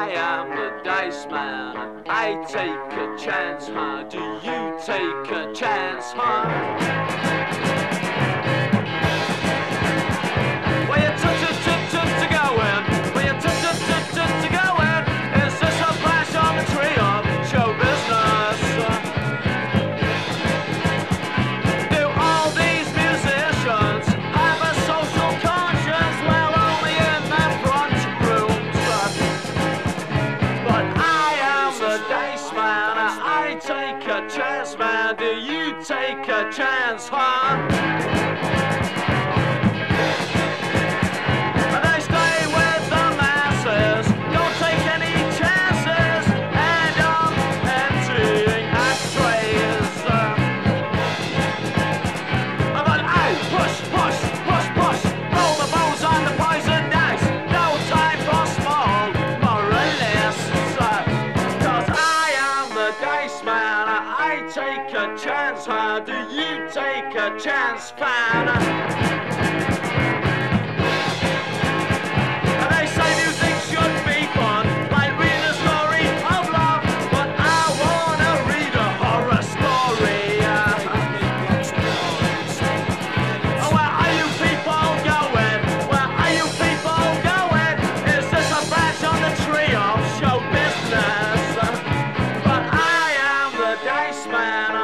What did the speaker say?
I am the dice man. I take a chance, huh? Do you take a chance, huh? Where you to go in? Where you to go in? Is this a flash on the tree of show business? Do all these musicians have a social conscience? Well, only in their front rooms. But I am the dice man. I take a chance, man. Do you take a chance, huh? Take a chance, how do you take a chance, fan? They say music should be fun, like reading a story of love, but I wanna read a horror story. Where are you people going? Where are you people going? Is this a branch on the tree of show business? But I am the dice man.